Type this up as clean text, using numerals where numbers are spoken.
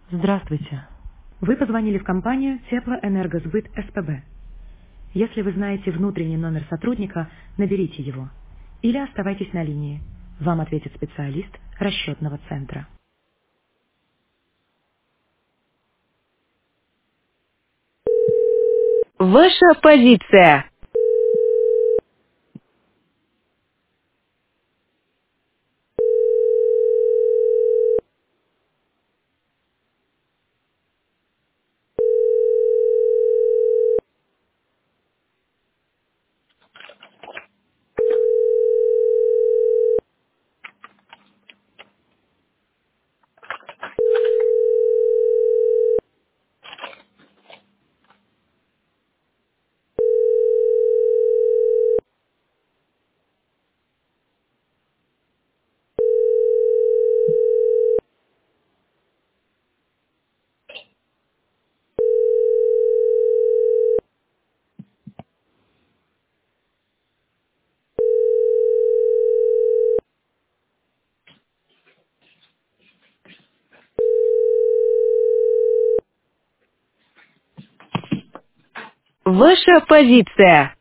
Здравствуйте. Вы позвонили в компанию Теплоэнергосбыт СПБ. Если вы знаете внутренний номер сотрудника, наберите его. Или оставайтесь на линии. Вам ответит специалист расчетного центра. Ваша позиция. Ваша позиция.